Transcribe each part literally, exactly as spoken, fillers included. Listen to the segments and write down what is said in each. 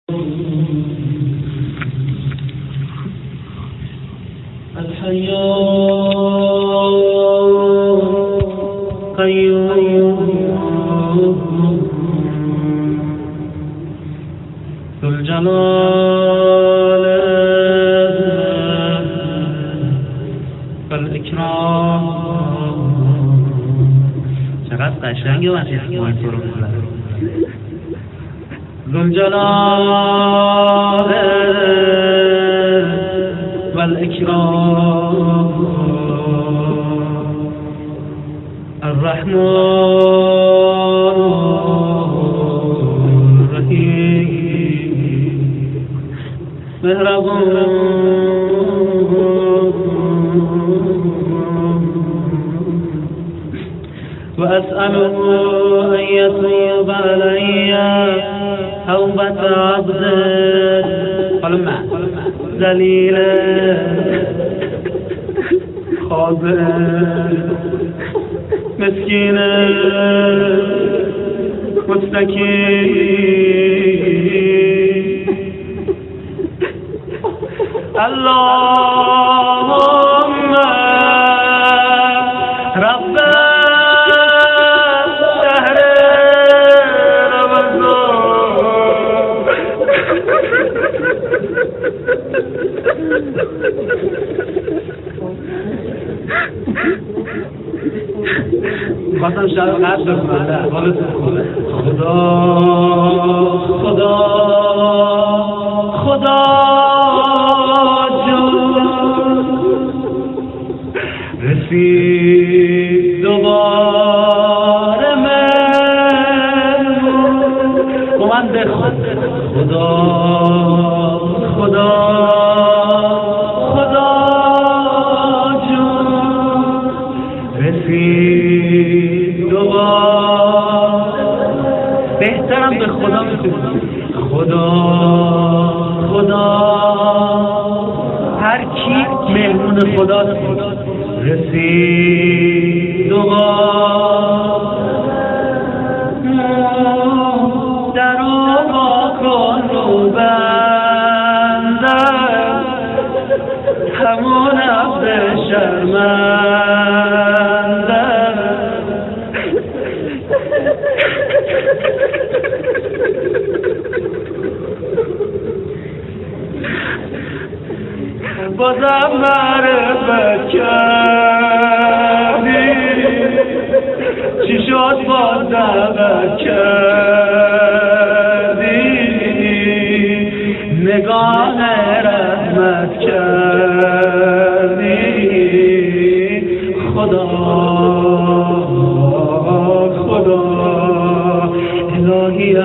ذوالجلال والاکرام. چقدر قشنگه وقتی اسمای تو رو میبره. ذوالجلال والاکرام الرحمن الرحیم مهربان و اسأله ان یتوب علی توبة عبد ذلیل خاضع مسکین متکی. اللهم رب شهر خواستم شب قد بکنم خدا خدا خدا جون رسید دوباره من کمند خدا خدا خدا جون رسید دوباره. بهترم به خدا میتونم خدا خدا هر کی مهمون خدا رسید دوباره. در آقا کن رو بندم همون عبد شرمندم. بازم معرفت کردی چی شد باز دعوت کردی نگاه رحمت کردی. خدا خدا الهی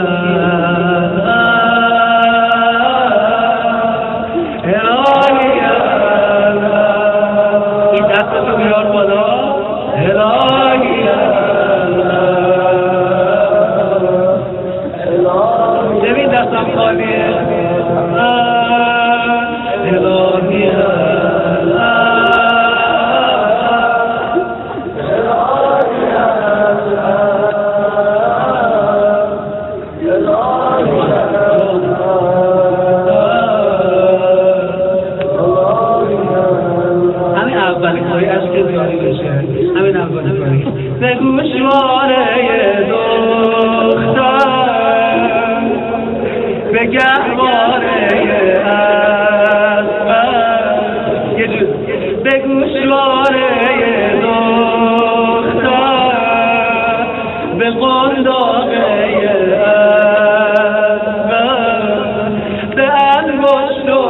به گوشواره دختر به گهواره اسبر یه جور به گوشواره دختر به قنداقه اسبر به انگشت و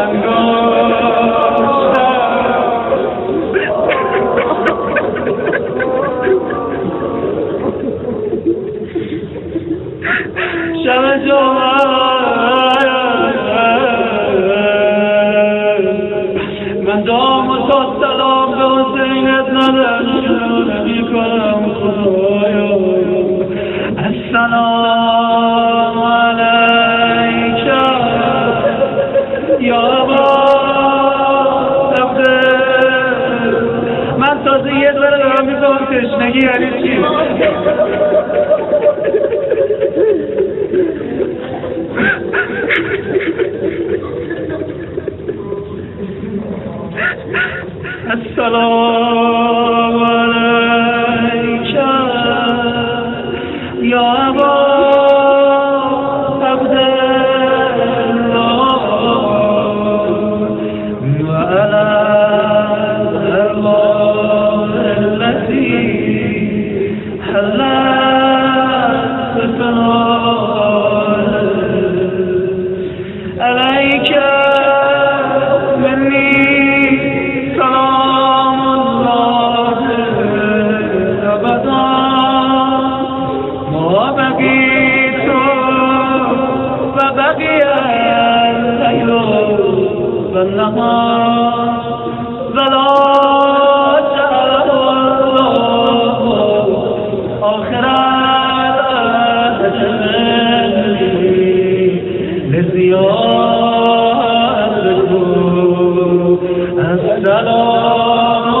شب جمعه من دام و تا سلام به حسینت نداشتم میکنم خدایا. السلام علیک یا ابا عبدالله. من تازه یه ذره دارم میکنم تشنگی یعنی چی؟ السلام عليك يا أبا عبد الله وعلى الأرواح التي حلت بفنائك عليك مني سلام الله أبدا ما بقيت فبقي الليل والنهار ولا جعل الله آخر الأجل لزيارتكم السلام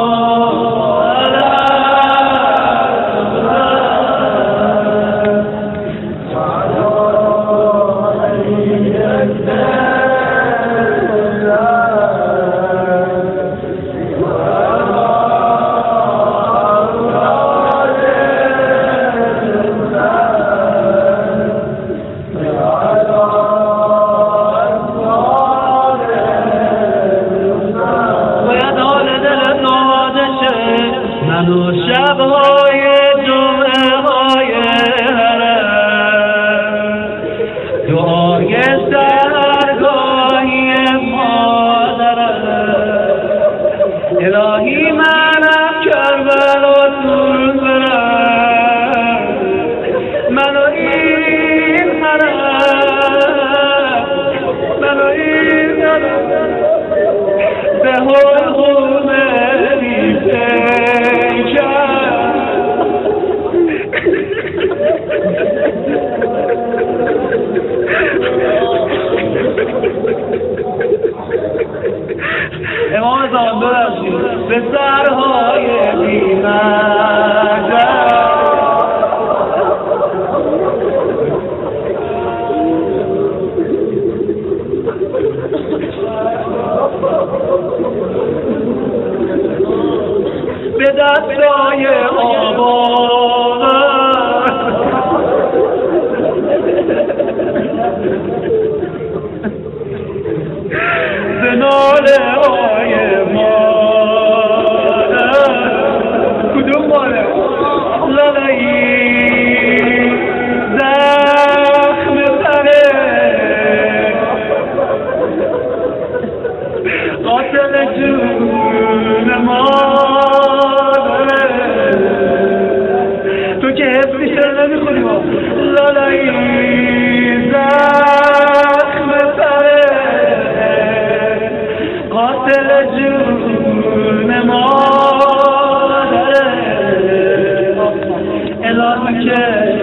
منو شب‌های جمعه های حرم دعای سحرگاهی مادرم الهی منم کربلا طول برم منو این حرم منو این حرم به حلقوم ریفته امام زمان ببخشید به سرهای بی‌مرجع به دستای آباد به ناله های مادر کدوم ماله لالایی زخم سره قاتل جون مادره تو که حفظ میشه نمیخونی ما لالایی زخم سره قاتل جون مادره الهی که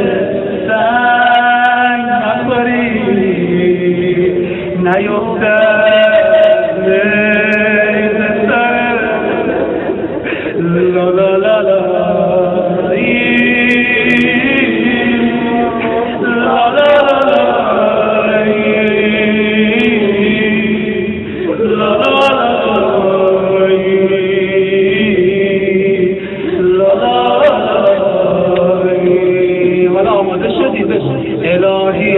سنگ نخوری نیفته نیزه سر لا لا لا لا الهی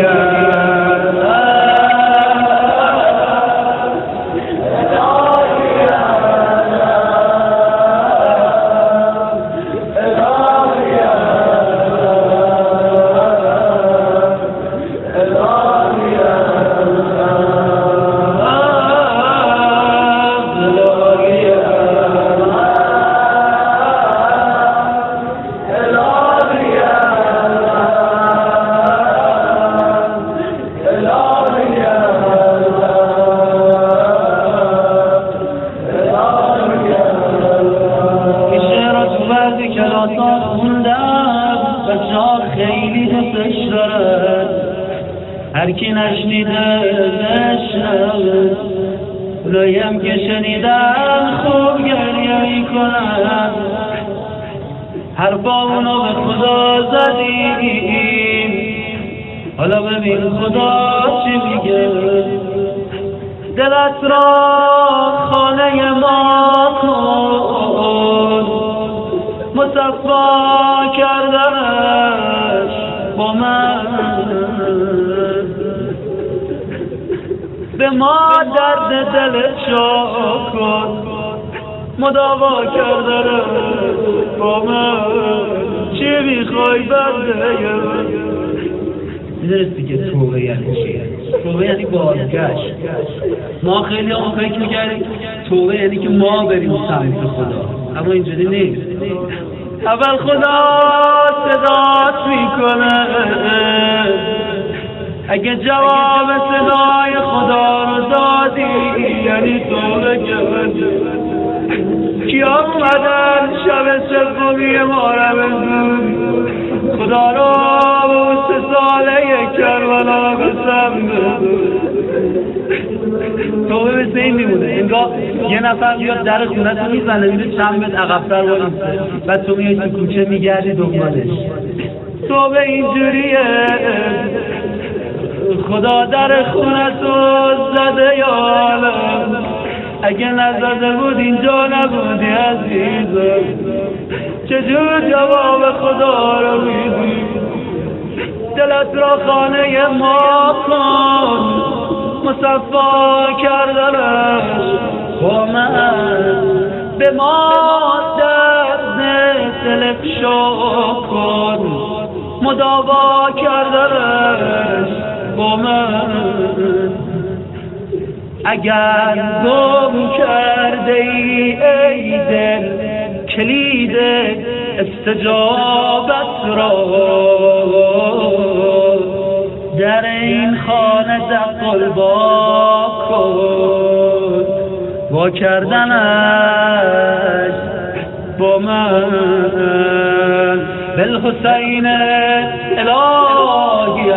کلاسات خوندم بچه‌ها خیلی دوستش دارن هر کی نشنیده بشنوه اوناییم که شنیدن خوب گریه میکنن حرفا اونو به خدا زدیم حالا ببین خدا چی میگه، دلت را خانه ما کن، مصفا کردنش با من، به ما درد دلشو کن، مداوا کردنش با من، چی میخوای بنده من؟ میدونستی که توبه یعنی چیه؟ توبه یعنی بازگشت. ما خیلی هم فکر میکردیم توبه یعنی که ما بریم سمت خدا، اما اینجوری نیست. اول خدا صدات میکنه، اگه جواب صدای خدا رو دادی یعنی توبه کردی. کیا اومدن شب سومی محرم خدا رو به اون سه ساله کربلا قسم بده؟ توبه مثل این میمونه، انگار یه نفر بیاد در خونه تو میزنه میره چند متر عقب‌تر وایسه، بعد تو میای تو کوچه میگردی دنبالش. توبه اینجوریه، خدا در خونه تو زده یا عالم، اگه نزده بود اینجا نبودی عزیزم. چجور جواب خدا رو میدی؟ دلت را خانه ما کن، مصفا کردنش با من، به ما درد دلفشا کن، مداوا کردنش با من. اگر گم کرده ای ای دل کلید استجابت را، در این خانه دقل با کن، با کردنش با من. بالحسین الهی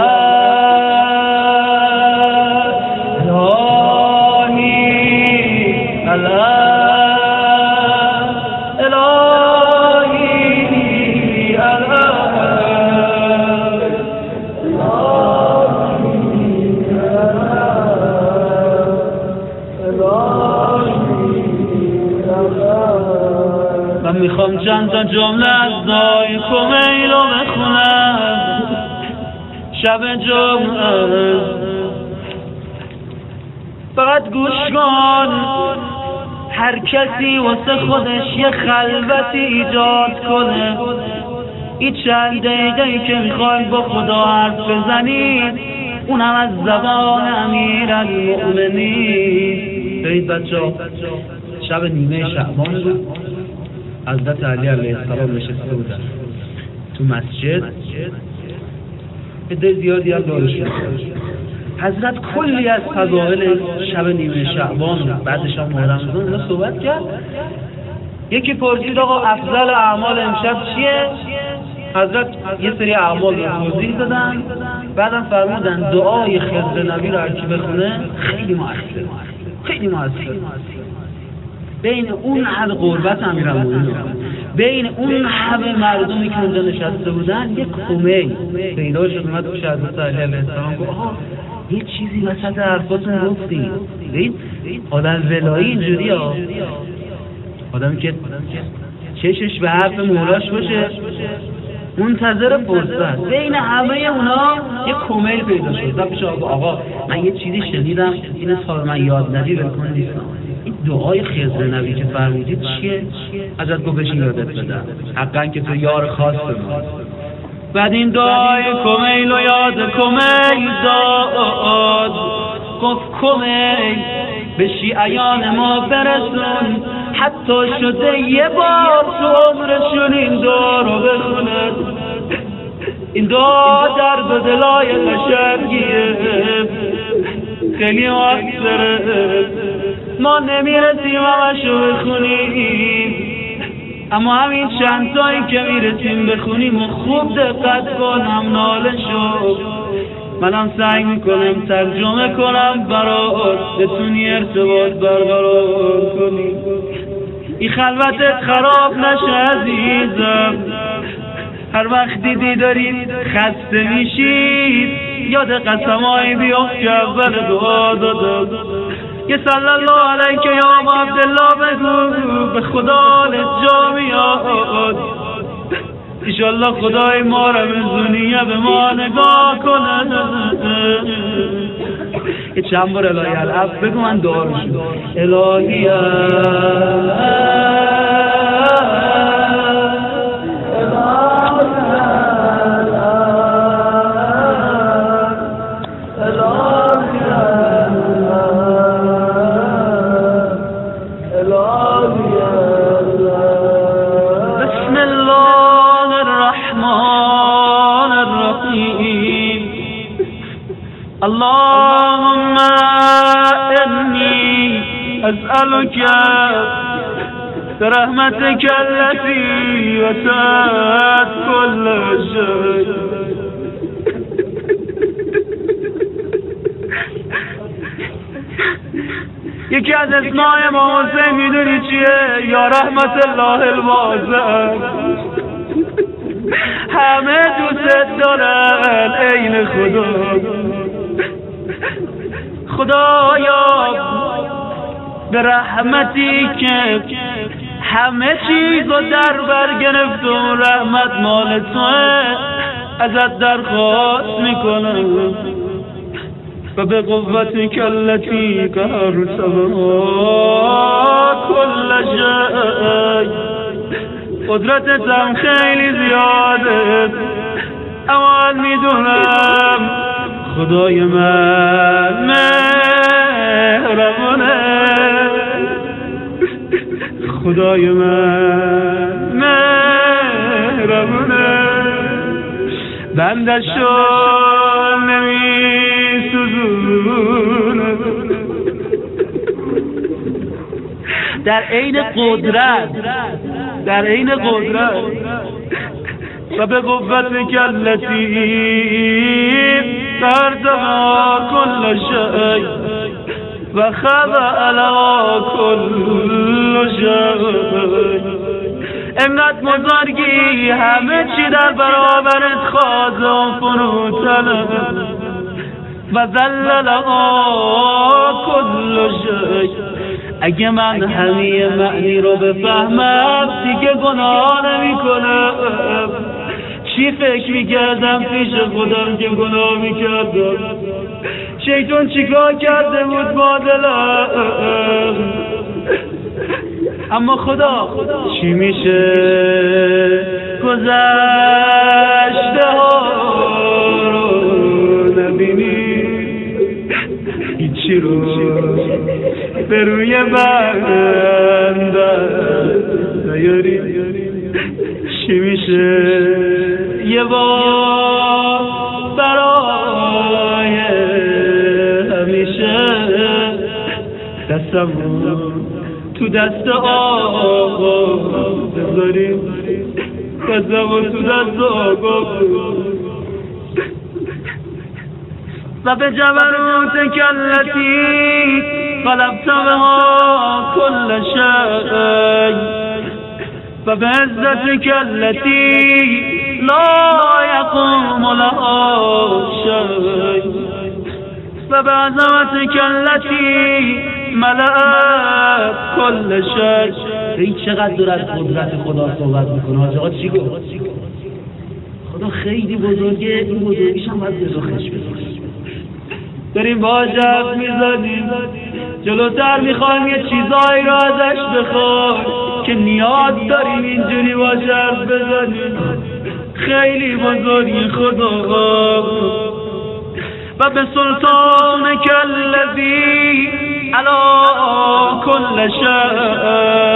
من میخوام چند تا جمله از دای کمیل رو بخونم شب جمعه، فقط گوش کن. هر کسی واسه خودش یه خلوتی ایجاد کنه، این چند دقیقه‌ای که میخواید با خدا حرف بزنید اونم از زبان امیرالمؤمنین. برید بچه ها، شب نیمه شعبان بود، حضرت علی علیه السلام نشسته بودن تو مسجد، عده زیادی هم دارشون. حضرت کلی از فضائل شب نیمه شعبان بعدش هم ماه رمضان اینا صحبت کرد. یکی پرسید آقا افضل اعمال امشب چیه؟ حضرت یه سری اعمال رو توضیح دادن، بعدم فرمودن دعای خضر نبی رو هر کی بخونه خیلی مؤثر، خیلی مؤثر. بین اون همه قربت امیرالمومنین، بین اون همه مردمی که اونجا نشسته بودن یک کمیل پیدا شد، اومد پیش حضرت علی علیه السلام گفت آها یه چیزی وسط حرفاتون گفتی. ببین آدم ولایی اینجوری ها، آدمی که چشش به حرف مولاش باشه منتظر فرصت. بین همه اونا یه کمیل پیدا شد، تا پیش آقا آقا من یه چیزی شنیدم این تا من یاد ندی بکن نیستم. این دعای خضر نبی که فرمودید چیه؟ حضرت گفت بشین یادت بدم، حقا که تو یار خاص ما. بعد این دعای کمیل و یاد کمیل داد، گفت کمیل به شیعیان ما برسون، حتی شده یه بار تو عمرشون این دعا رو بخونه. این دعا درد و دلای قشنگیه، خیلی مؤثره. ما نمیرسیم همشو بخونیم، اما همین چند تایی که میرسیم بخونیم و خوب دقت کن هم ناله شو. منم سعی میکنم ترجمه کنم برات بتونی ارتباط برقرار کنی. این خلوتت خراب نشه عزیزم، هر وقت دیدی دارید خسته میشید یاد قسمای بیام که اول دعا دادم یه صلی الله علیک یا ابا عبدالله بگو به خدا لجا میاد انشالله خدای ما را مزونیه به ما نگاه کنه. یه چند بار الهی العب بگو من دعا رو شد الهی اللهم إني أسألك برحمتك التي وسعت كل شيء یکی از اسمای امام حسین میدونی چیه؟ یا رحمت الله الواسع. همه دوست دارن عین خدا. خدایا به رحمتی که همه چیزو در بر گرفت و رحمت مال توه ازت درخواست میکنم و به قوتی کلتی قهر سما کل شی قدرتت هم خیلی زیاده اول میدونم خدای من مهربونه خدای من مهربونه بندشو نمی سوزونه در عین قدرت در عین قدرت و به قوت کلتی ترتقى كل شيء و خضع لها كل شيء انقدر بزرگی همه چی در برابرت خواضع و فروتنه و ذل لها كل شيء اگه من همه معنی رو بفهمم دیگه گناه نمی کنم. چی فکر میکردم پیش خودم که گناه میکردم شیطان چیکار کرده بود با دلم اما خدا چی میشه گذشته ها رو نبینی هیچی رو به روی بندن نیاری چی میشه یه بار برای همیشه دستم تو دست آقا بذاریم دستم تو دست آقا و به جبروت کلتی قلبت بها كل شيء و به عزت کلتی لا يقوم لها شيء و به عظمت کلتی ملأت كل شيء. این چقدر دور از قدرت خدا صحبت میکنه. حاج آقا چی گفت؟ خدا خیلی بزرگه، این بزرگیش هم باید بزرگش بزرگش داریم با جب میزنیم جلوتر میخوایم یه چیزایی را ازش بخوایم که نیاز داریم اینجوری با جب بزنیم. خیلی بزرگی خدا و به سلطان کلذی علا کل شی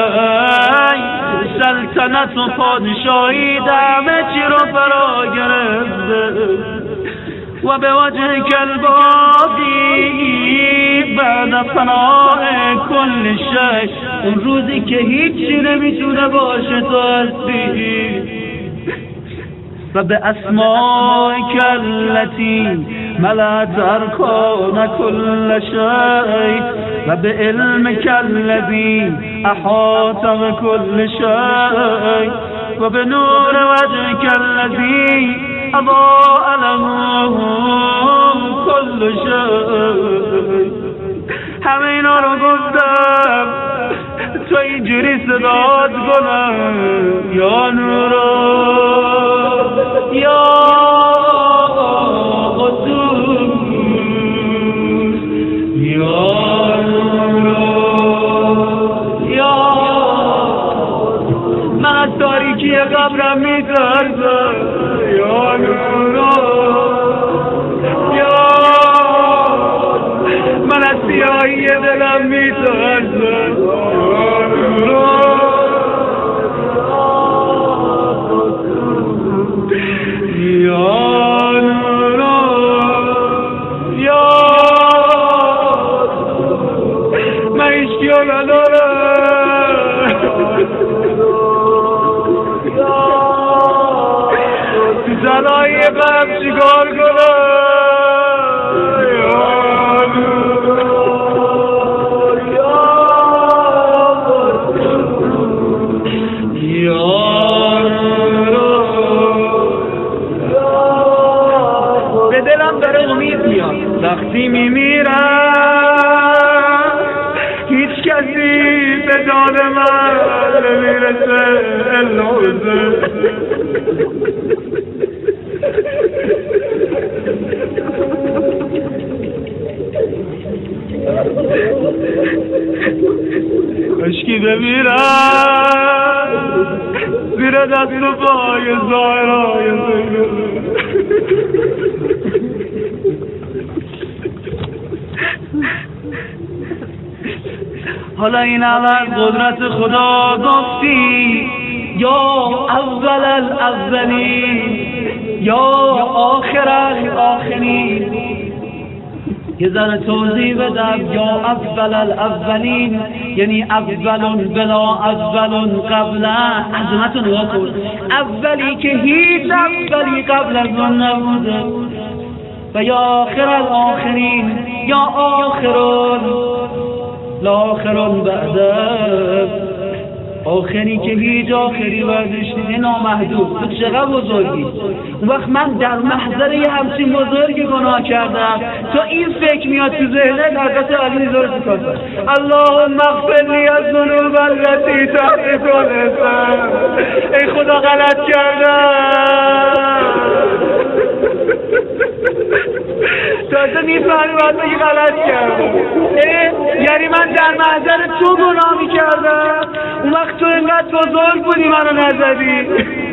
سلطنت و پادشاهی همه چی رو فرا گرفته و به وجه کلبادی بعد فناء کل شی اون روزی که هیچی نمیتونه باشه تو هستی و به اسماء کلتی ملأت ارکان کل شی و به علم کلذی احاط بكل شی و به نور وجهک الذی اضاء له کل شیء. همه اینا رو گفتم تو اینجوری صدات کنم یا نورا یا قدوس یا نورا یا. من از تاریکی قبرم میترسم یا نورا یا. من از سیاهی دلم میترسم یا نورا یا نورا یا. من هیچکیو ندارم تو زنایی قبل چیکار کنم وقتی میمیرم هیچ کسی به جان من نمیرسه الا حسین. کاشکی بمیرم زیر دست و پای زهرای زینب. حالا این اول قدرت خدا گفتی یا اول الاولین یا آخر الاخرین. یه ذره توضیح بدم. یا اول الاولین یعنی اولون بلا اولون قبل. عظمت رو نگاه کن. اولی که هیچ اولی قبل از اون نبوده. و یا آخر الاخرین یا آخرون لا آخرون بعد. آخری که هیچ آخری بعدش نیست. نامحدود. تو چقدر بزرگی. اون وقت من در محضر یه همچین بزرگی گناه کردم تو این فکر میاد تو ذهنت حضرت علی میذاره تو کاسه اللهم اغفر لی الذنوب التي تحت الانسان. ای خدا غلط کردم. تازه میفهمی باید بگی غلط کردم. یعنی من در محضر تو گناه میکردم اون وقت تو اینقدر بزرگ بودی منو نزدی.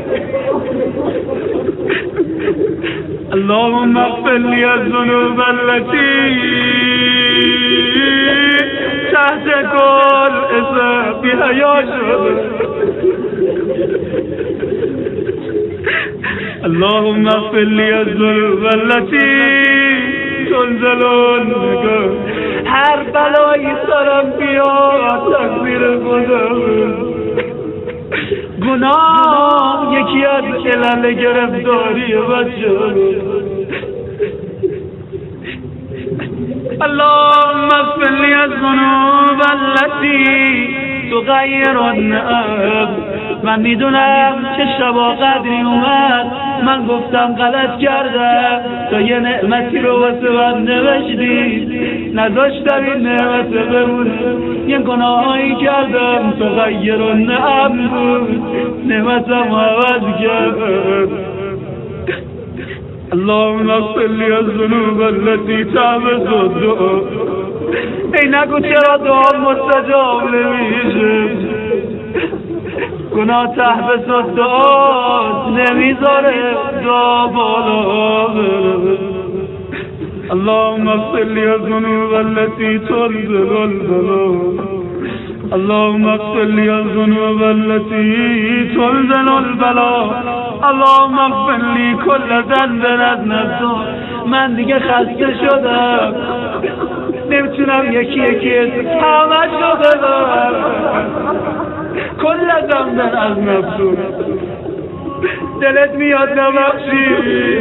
اللهم اغفر لی الذنوب التي تحت كل اسم بی حیا شد. اللهم اغفر لی الذنوب التي تنزلون. هر بلایی سرم بیاد تقدیر خدا. گناه یکی از علل گرفتاری بچه. اللهم اغفر لی الذنوب التي تغیر النعم. من میدونم چه شبا قدری اومد من گفتم غلط کردم تو یه نعمتی رو واسه من نوشتی نذاشتم این نعمت بمونه. یه گناهایی کردم تو غیر النعم بود نعمتم عوض کرد. اللهم اغفر لی الذنوب التي تعبد الدعا. ای نگو چرا دعا مستجاب نمیشه. گناه تحبس الدعا نمیذاره دعا بالا بره. اللهم اغفر لی الذنوب التي تنزل البلاء. اللهم اغفر لی الذنوب التي تنزل البلاء. اللهم اغفر لی كل ذنب اذنبته. من دیگه خسته شدم نمیتونم یکی یکی همه شو بدم. کل ذنب اذنبته. دلت میاد نبخشی.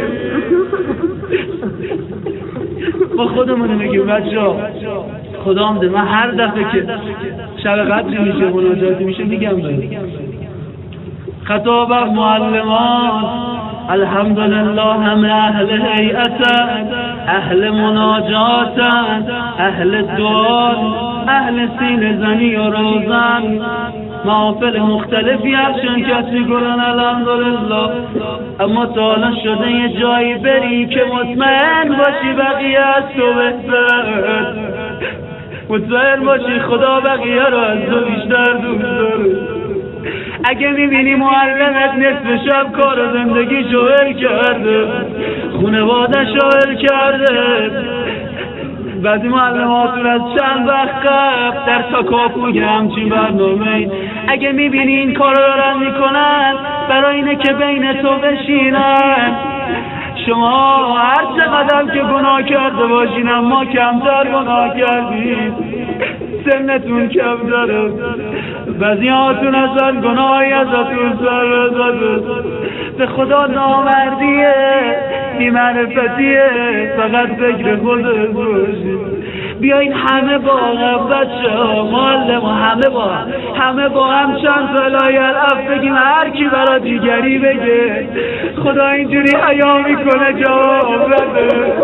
با خودمونه میگیم بچه‌ها خدا هم ده. من هر دفعه که شب قدری میشه مناجاتی میشه میگم خطاب معلمان الحمدلله همه اهل هیئتن، اهل مناجاتن، اهل دعا، اهل سینه زنی و روزن، محافل مختلفی هستن کسی گلن الحمدلله. اما تا حالا شده یه جایی بری که مطمئن باشی بقیه از تو بهتر، مطمئن باشی خدا بقیه رو از تو بیشتر دوست داره. اگه میبینی معلمت نصف شب کار و زندگی شوهر کرده، خونوادش شوهر کرده، بعضی معلماتون از چند وقت قبل در تکاپوی همچین برنامه، اگه میبینی این کار رو دارن میکنن برای اینه که بین تو بشینن. شما هر چقدر که گناه کرده باشین اما کمتر گناه کردید، سنتون کم داره، بعضی هاتون اصلا گناهی ازتون سر زده. به خدا نامردیه، بی‌معرفتیه، فقط فکر خودت باشی. بیاین همه با هم بچه ها معلم همه با هم همه با هم چند تا لای الاف بگیم، هر کی برا دیگری بگه. خدا اینجوری حیا میکنه جواب بده.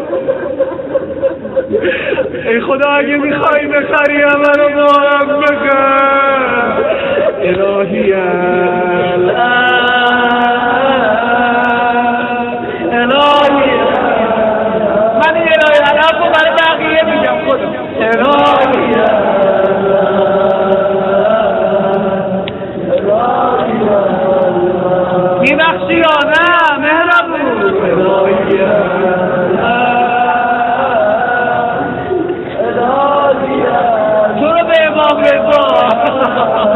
ای خدا اگه میخوایی بخری همه رو با هم بخر. الهی الان الهی من این الهی الان رو برای بقیه میگم خدا الهی میبخشی یا نه مهربون الهی تو رو به امام رضا